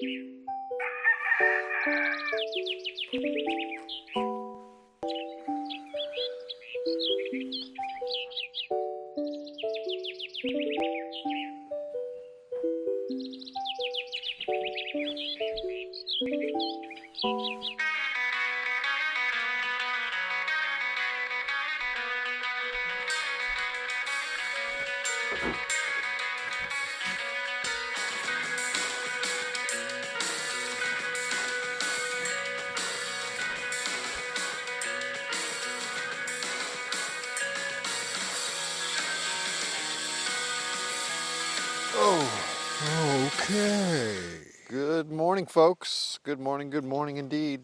Oh, okay. Good morning, folks. Good morning indeed.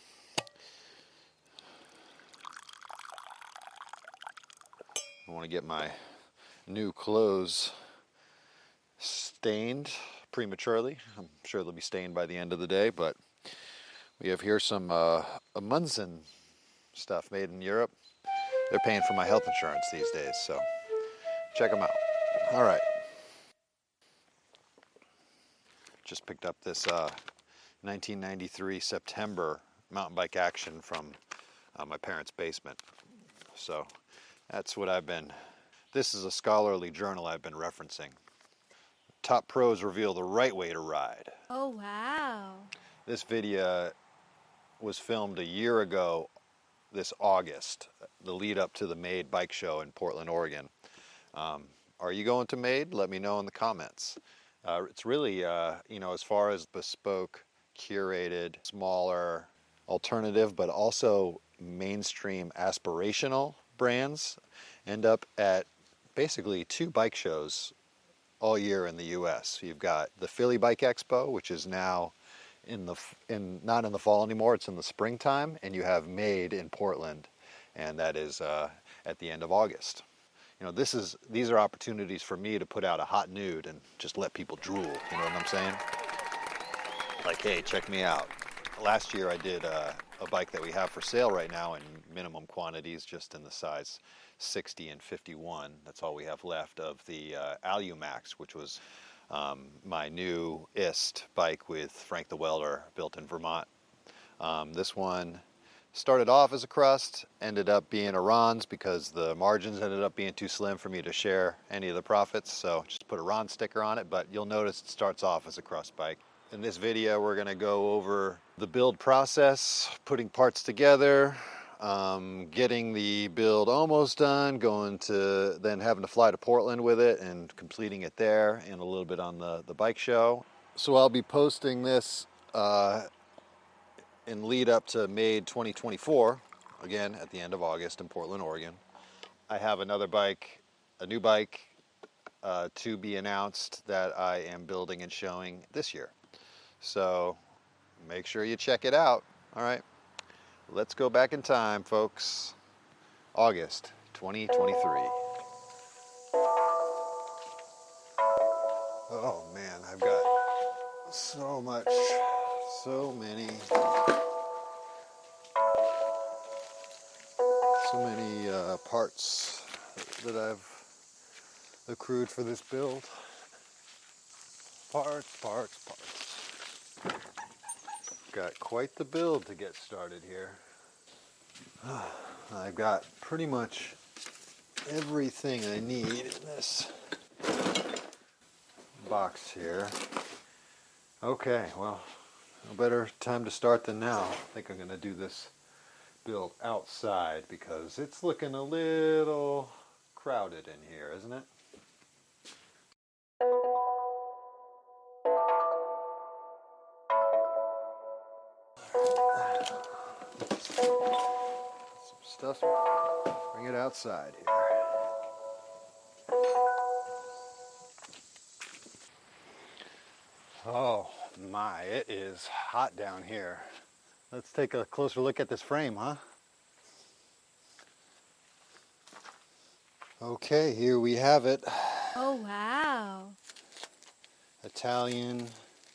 I want to get my new clothes stained prematurely. I'm sure they'll be stained by the end of the day, but we have here some Amundsen stuff made in Europe. They're paying for my health insurance these days, so check them out. All right. Just picked up this 1993 September mountain bike action from my parents' basement. So that's what this is a scholarly journal I've been referencing. Top pros reveal the right way to ride. Oh, wow. This video was filmed a year ago this August, the lead up to the MADE bike show in Portland, Oregon. Are you going to MADE? Let me know in the comments. It's really, as far as bespoke, curated, smaller, alternative, but also mainstream aspirational brands end up at basically 2 bike shows all year in the U.S. You've got the Philly Bike Expo, which is now not in the fall anymore, it's in the springtime, and you have MADE in Portland, and that is at the end of August. These are opportunities for me to put out a hot nude and just let people drool, you know what I'm saying? Like, hey, check me out. Last year I did a bike that we have for sale right now in minimum quantities, just in the size 60 and 51. That's all we have left of the Alumax, which was my newest bike with Frank the Welder, built in Vermont. This one started off as a crust, ended up being a Ron's because the margins ended up being too slim for me to share any of the profits, so just put a Ron sticker on it, but you'll notice it starts off as a crust bike. In this video, we're going to go over the build process, putting parts together, getting the build almost done, then having to fly to Portland with it and completing it there, and a little bit on the bike show. So I'll be posting this in lead up to MADE 2024, again at the end of August in Portland, Oregon. I have a new bike to be announced that I am building and showing this year. So make sure you check it out. All right, let's go back in time, folks. August 2023. Oh man, I've got so many parts that I've accrued for this build. Parts. Got quite the build to get started here. I've got pretty much everything I need in this box here. Okay, well, no better time to start than now. I think I'm going to do this build outside because it's looking a little crowded in here, isn't it? Some stuff, bring it outside here. Oh my, it is hot down here. Let's take a closer look at this frame, huh? Okay, here we have it. Oh, wow. Italian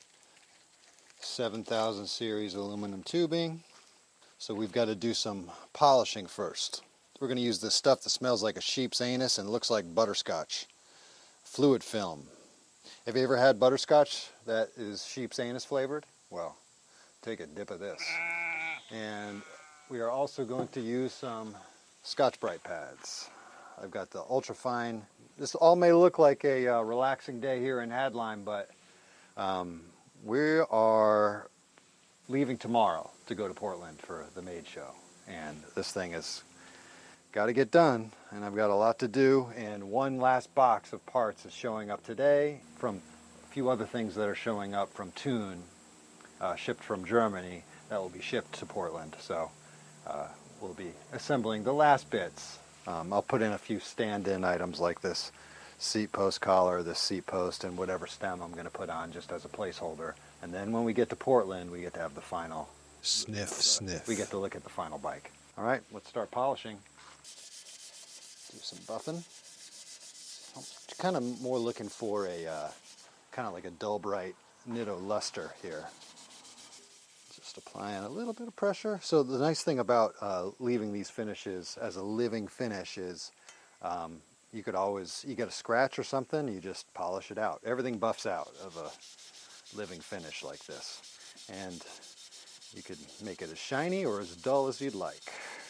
7000 series aluminum tubing. So we've got to do some polishing first. We're going to use this stuff that smells like a sheep's anus and looks like butterscotch. Fluid film. Have you ever had butterscotch that is sheep's anus flavored? Well, take a dip of this. And we are also going to use some Scotch-Brite pads. I've got the ultra fine. This all may look like a relaxing day here in Hadline, but we are leaving tomorrow to go to Portland for the Made show. And this thing has got to get done, and I've got a lot to do. And one last box of parts is showing up today from a few other things that are showing up from Thun, shipped from Germany, that will be shipped to Portland. So we'll be assembling the last bits. I'll put in a few stand-in items like this seat post collar, this seat post, and whatever stem I'm going to put on just as a placeholder. And then when we get to Portland, we get to have the final Sniff. we get to look at the final bike. All right, let's start polishing. Do some buffing. I'm kind of more looking for a kind of like a dull bright Nitto luster here. Just applying a little bit of pressure. So the nice thing about leaving these finishes as a living finish is you get a scratch or something, you just polish it out. Everything buffs out of a living finish like this. And you could make it as shiny or as dull as you'd like.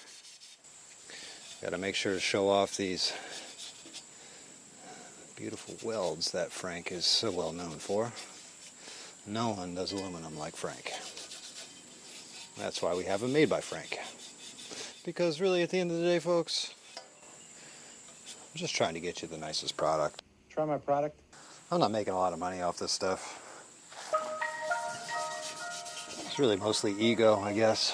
Got to make sure to show off these beautiful welds that Frank is so well known for. No one does aluminum like Frank. That's why we have them made by Frank. Because really, at the end of the day, folks, I'm just trying to get you the nicest product. Try my product. I'm not making a lot of money off this stuff. It's really mostly ego, I guess.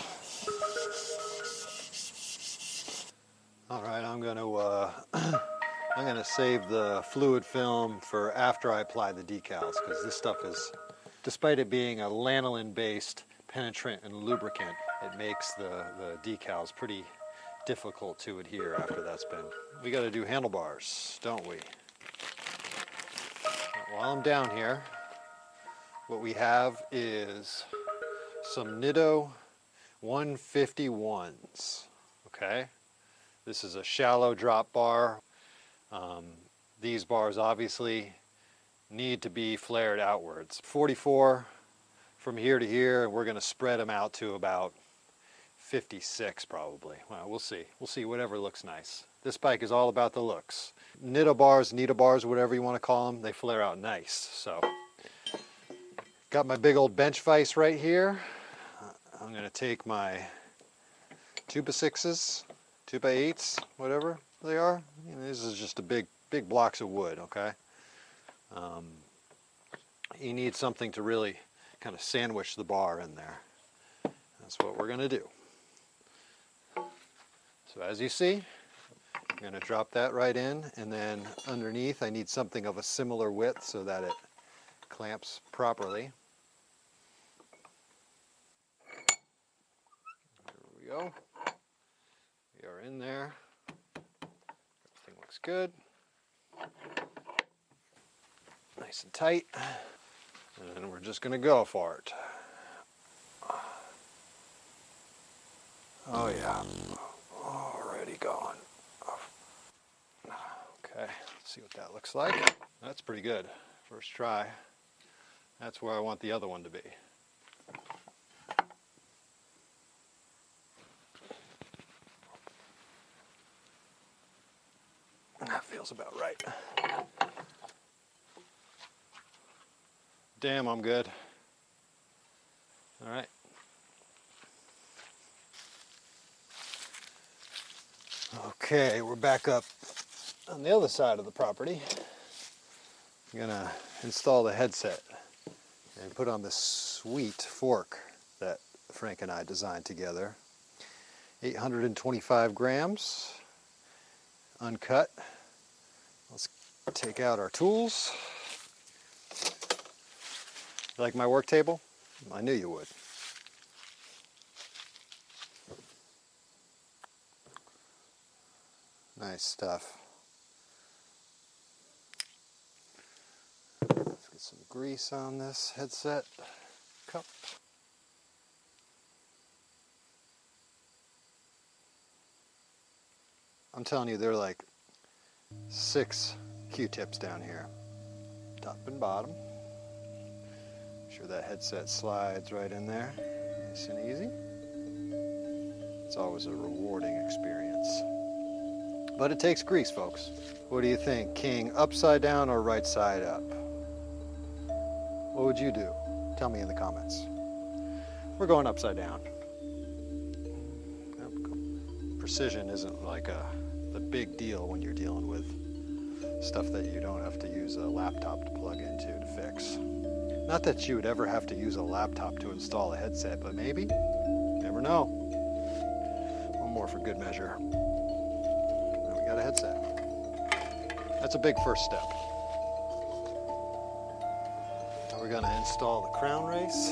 All right, I'm gonna save the fluid film for after I apply the decals, because this stuff is, despite it being a lanolin-based penetrant and lubricant, it makes the decals pretty difficult to adhere after that's been. We got to do handlebars, don't we? While I'm down here, what we have is some Nitto 151s, okay? This is a shallow drop bar. These bars obviously need to be flared outwards. 44 from here to here, and we're going to spread them out to about 56 probably. Well, we'll see. We'll see whatever looks nice. This bike is all about the looks. Nitto bars, whatever you want to call them, they flare out nice. So, got my big old bench vise right here. I'm going to take my 2x6s, 2x8s, whatever they are. You know, this is just a big blocks of wood, okay? You need something to really kind of sandwich the bar in there. That's what we're going to do. So as you see, I'm going to drop that right in, and then underneath I need something of a similar width so that it clamps properly. There we go. We are in there. Everything looks good. Nice and tight. And then we're just going to go for it. Oh yeah, already going. Okay, let's see what that looks like. That's pretty good. First try. That's where I want the other one to be. That feels about right. Damn, I'm good. All right. Okay, we're back up on the other side of the property. I'm gonna install the headset and put on this sweet fork that Frank and I designed together. 825 grams, uncut. Let's take out our tools. You like my work table? I knew you would. Nice stuff. Let's get some grease on this headset cup. I'm telling you, there are like 6 Q-tips down here top and bottom. Make sure that headset slides right in there, nice and easy. It's always a rewarding experience. But it takes grease, folks. What do you think? King upside down or right side up? What would you do? Tell me in the comments. We're going upside down. Precision isn't like the big deal when you're dealing with stuff that you don't have to use a laptop to plug into to fix. Not that you would ever have to use a laptop to install a headset, but maybe? Never know. One more for good measure. Now we got a headset. That's a big first step. Now we're going to install the crown race.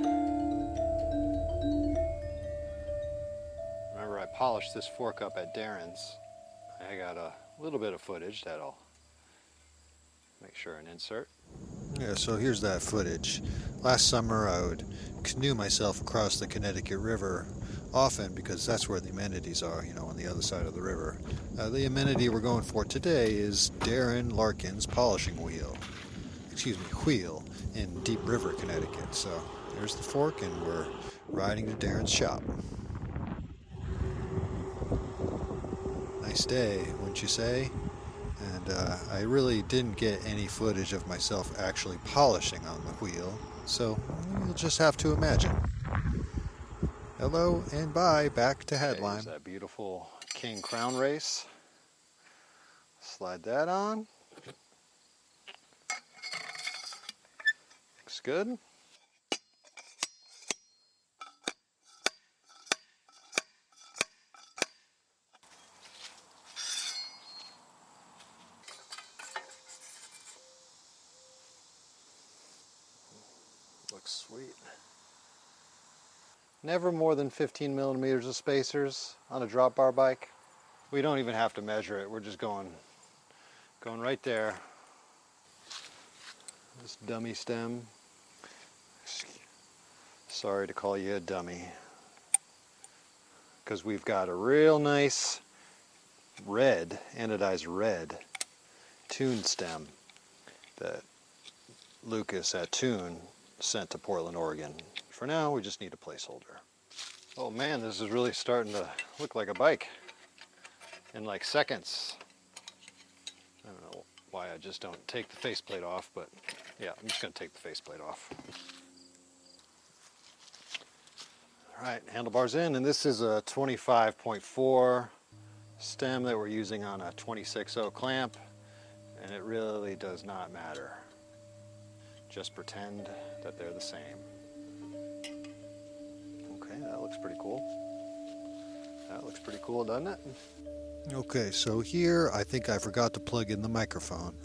Remember, I polished this fork up at Darren's. I got a little bit of footage that I'll make sure and insert. Yeah, so here's that footage. Last summer I would canoe myself across the Connecticut River often because that's where the amenities are, on the other side of the river. The amenity we're going for today is Darren Larkin's polishing wheel in Deep River, Connecticut. So there's the fork and we're riding to Darren's shop. Nice day, wouldn't you say? And I really didn't get any footage of myself actually polishing on the wheel, so you'll just have to imagine. Hello and bye, back to Headline. Here's that beautiful King crown race. Slide that on. Looks good. Looks sweet. Never more than 15 millimeters of spacers on a drop bar bike. We don't even have to measure it. We're just going right there. This dummy stem. Sorry to call you a dummy. Because we've got a real nice red, anodized red, Tune stem that Lucas at Tune sent to Portland, Oregon. For now, we just need a placeholder. Oh man, this is really starting to look like a bike in like seconds. I don't know why I just don't take the faceplate off, but yeah, I'm just gonna take the faceplate off. All right, handlebars in, and this is a 25.4 stem that we're using on a 26.0 clamp, and it really does not matter. Just pretend that they're the same. Okay, that looks pretty cool. That looks pretty cool, doesn't it? Okay, so here I think I forgot to plug in the microphone.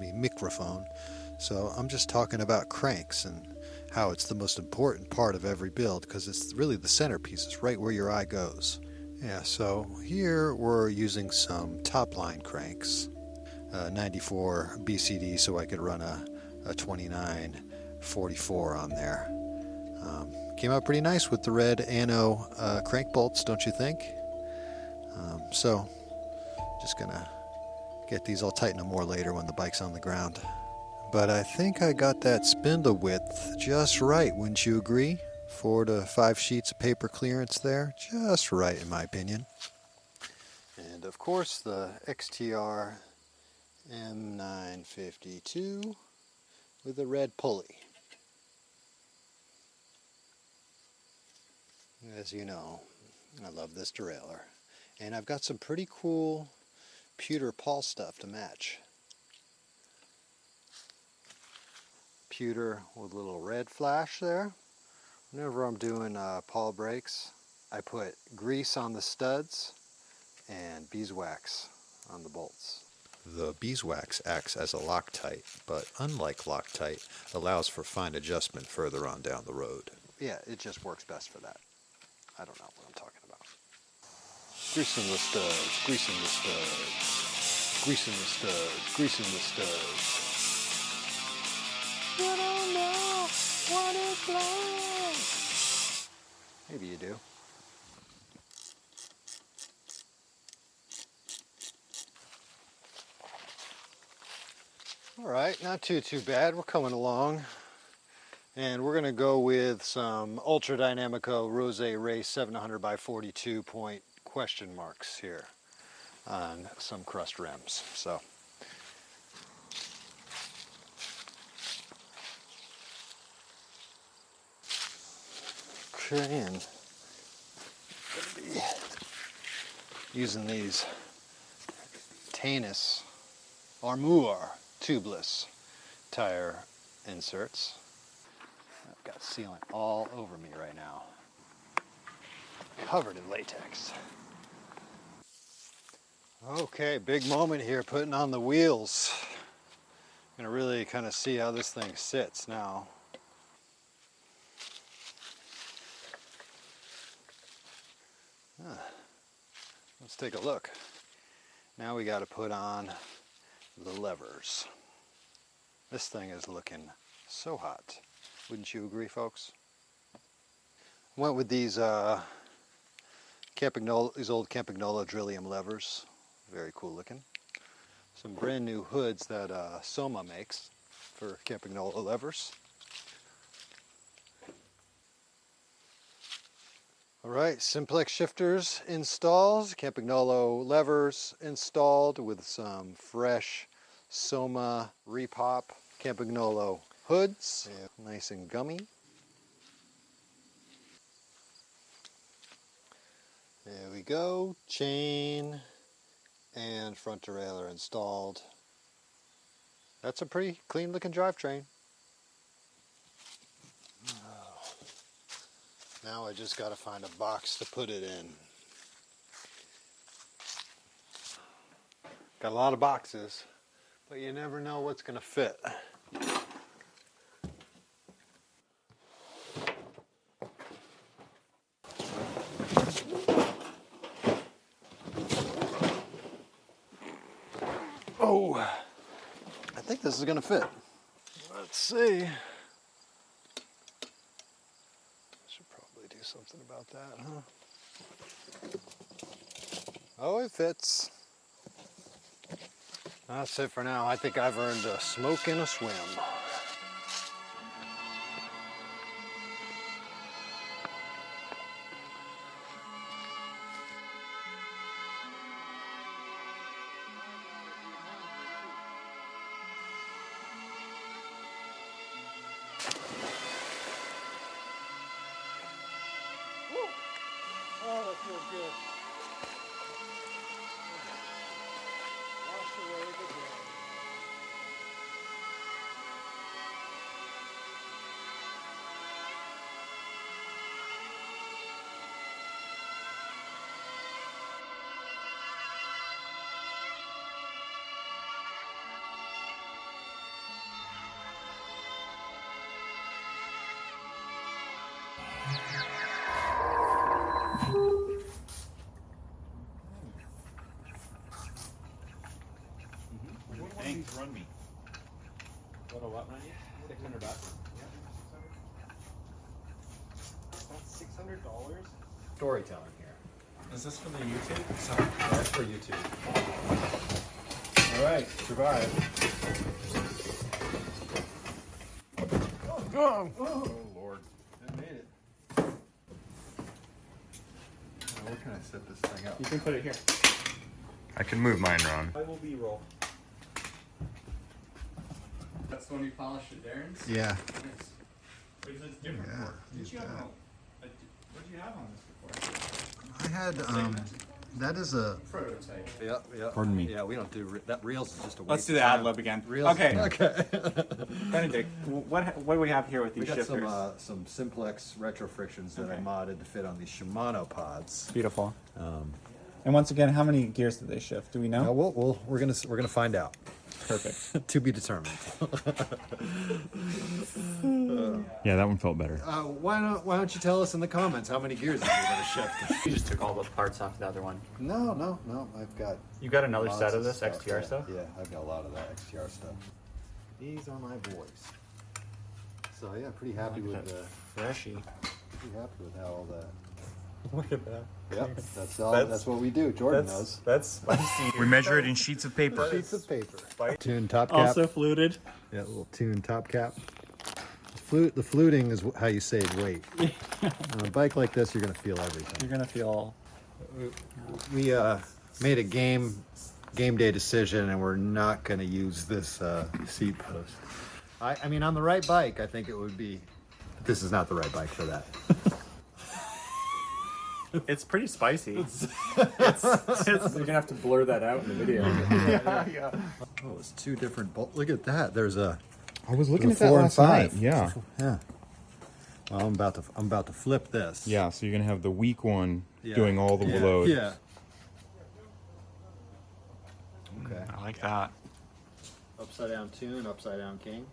So I'm just talking about cranks and how it's the most important part of every build because it's really the centerpiece. It's right where your eye goes. Yeah, so here we're using some top line cranks. 94 BCD so I could run a 2944 on there. Came out pretty nice with the red Anno crank bolts, don't you think? So just gonna get these. I'll tighten them more later when the bike's on the ground. But I think I got that spindle width just right, wouldn't you agree? 4 to 5 sheets of paper clearance there, just right in my opinion. And of course the XTR M952 with a red pulley. As you know, I love this derailleur. And I've got some pretty cool pewter pawl stuff to match. Pewter with a little red flash there. Whenever I'm doing pawl brakes, I put grease on the studs and beeswax on the bolts. The beeswax acts as a Loctite, but unlike Loctite, allows for fine adjustment further on down the road. Yeah, it just works best for that. I don't know what I'm talking about. Greasing the studs, greasing the studs, greasing the studs, greasing the studs. You don't know what it's like. Maybe you do. All right, not too bad. We're coming along. And we're going to go with some Ultra Dynamico Rose Race 700 by 42 point question marks here on some crust rims. So. Okay, and using these Tanis Armour tubeless tire inserts. I've got sealant all over me right now, covered in latex. Okay, big moment here, putting on the wheels. Gonna really kind of see how this thing sits now. Let's take a look. Now we got to put on the levers. This thing is looking so hot. Wouldn't you agree, folks? Went with these old Campagnola Drillium levers. Very cool looking. Some brand new hoods that Soma makes for Campagnola levers. All right, simplex shifters installed, Campagnolo levers installed with some fresh Soma Repop Campagnolo hoods, nice and gummy. There we go, chain and front derailleur installed. That's a pretty clean looking drivetrain. Now I just got to find a box to put it in. Got a lot of boxes, but you never know what's going to fit. Oh, I think this is going to fit. Let's see. Something about that, huh? Oh, it fits. That's it for now. I think I've earned a smoke and a swim. Oh, that feels good. Wash away the dirt. Thanks, run me. What run you? $600. That's $600. Storytelling here. Is this for the YouTube? That's for YouTube. All right, survive. Oh, Oh Lord, I made it. now, where can I set this thing up? you can put it here. I can move mine, Ron. I will B-roll. That's the one you polished at Darren's? Yeah. Nice. Because it's different. Yeah, Did use you have that. what did you have on this before? I had, that is a... Prototype. Yeah. Pardon me. Yeah, we don't do that. Reels is just a waste. Let's do of the ad time. lib again. Reels. Okay. Okay. Benedict, what do we have here with We these got shifters? some simplex retro frictions that I Okay. modded to fit on these Shimano pods. Beautiful. And once again, how many gears did they shift? Do we know? Now we're gonna find out. Perfect. To be determined. Yeah, that one felt better. Why don't you tell us in the comments how many gears you're gonna shift? You just took all the parts off the other one. No. I've got You got another lots set of this stuff. XTR stuff? Yeah, I've got a lot of that XTR stuff. These are my boys. So yeah, pretty happy with Freshie. pretty happy with how all that Look at that. Yep, that's what we do. Jordan knows. That's spicy. We measure it in sheets of paper. Sheets of paper. Spicy. Tune top cap. Also fluted. Yeah, a little tune top cap. The fluting is how you save weight. On a bike like this, you're going to feel everything. You're gonna feel. We made a game day decision, and we're not going to use this seat post. I mean, on the right bike, I think it would be. This is not the right bike for that. It's pretty spicy. You're gonna have to blur that out in the video. Yeah. Oh, it's two different bolts. Look at that. There's a. I was looking There's at a that 4 and last night. 5. Yeah. Yeah. Well, I'm about to flip this. Yeah, so you're going to have the weak one Yeah. doing all the load. Yeah. Okay. I like that. Upside down tune, upside down king.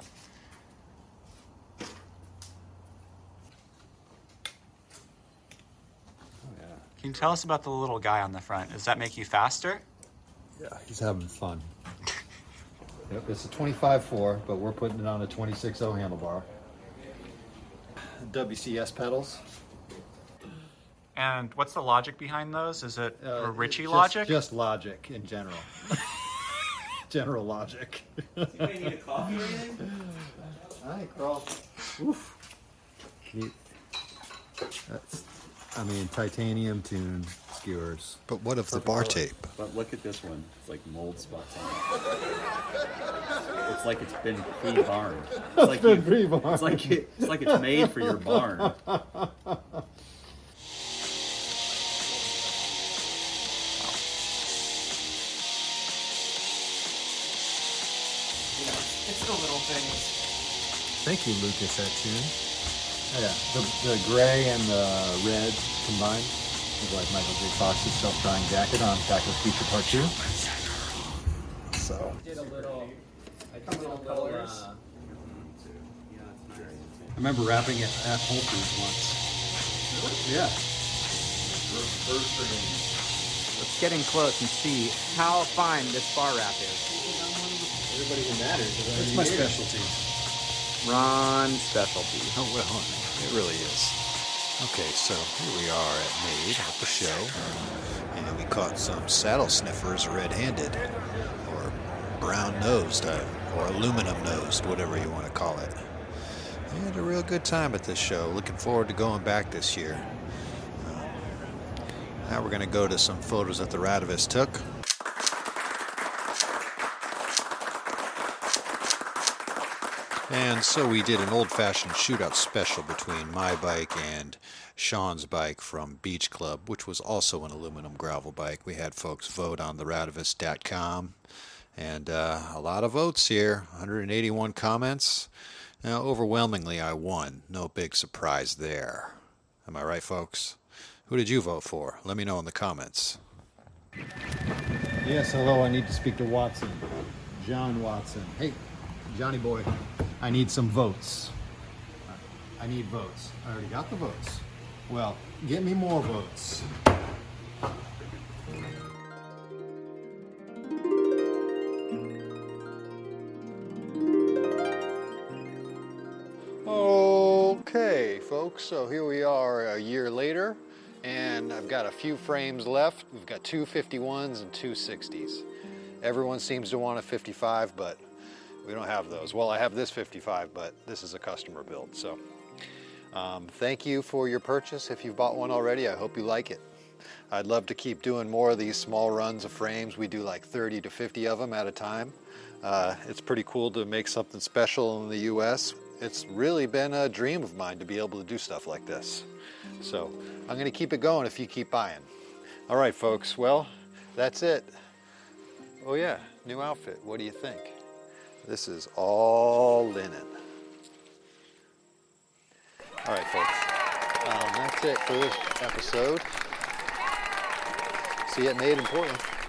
Can you tell us about the little guy on the front? Does that make you faster? Yeah, he's having fun. Yep, it's a 25.4, but we're putting it on a 26.0 handlebar. WCS pedals. And what's the logic behind those? Is it a Ritchie Just- logic? Just logic in general. General logic. Anybody need a coffee or anything? Hi, Carl. Oof. I mean, titanium tune skewers. But what of the bar tape? But look at this one. It's like mold spots on it. It's like it's been pre-barned. It's like pre-barned. It's like it's made for your barn. It's the little things. Thank you, Lucas, that tune. Yeah, the gray and the red combined is like Michael J. Fox's self-drying jacket on Backward Future Part 2. So. Did a little colors. I remember wrapping it at Whole Foods once. Yeah. Let's get in close and see how fine this bar wrap is. Everybody who matters. It's my specialty. Ron's specialty. Oh, well, it really is. Okay, so here we are at Made at the show, and we caught some saddle sniffers red-handed, or brown-nosed, or aluminum-nosed, whatever you want to call it. We had a real good time at this show. Looking forward to going back this year. Now we're going to go to some photos that the Radovis took. And so we did an old-fashioned shootout special between my bike and Sean's bike from Beach Club, which was also an aluminum gravel bike. We had folks vote on the Radovis.com, and a lot of votes here, 181 comments. Now, overwhelmingly, I won. No big surprise there. Am I right, folks? Who did you vote for? Let me know in the comments. Yes, hello, I need to speak to Watson. John Watson. Hey, Johnny boy, I need some votes. I need votes. I already got the votes. Well, get me more votes. Okay, folks, so here we are a year later, and I've got a few frames left. We've got two 51s and two 60s. Everyone seems to want a 55, but we don't have those. Well, I have this 55, but this is a customer build. So thank you for your purchase. If you've bought one already, I hope you like it. I'd love to keep doing more of these small runs of frames. We do like 30 to 50 of them at a time. It's pretty cool to make something special in the US. It's really been a dream of mine to be able to do stuff like this. So I'm going to keep it going if you keep buying. All right, folks. Well, that's it. Oh yeah, new outfit. What do you think? This is all linen. All right, folks. That's it for this episode. See you at Made in Portland.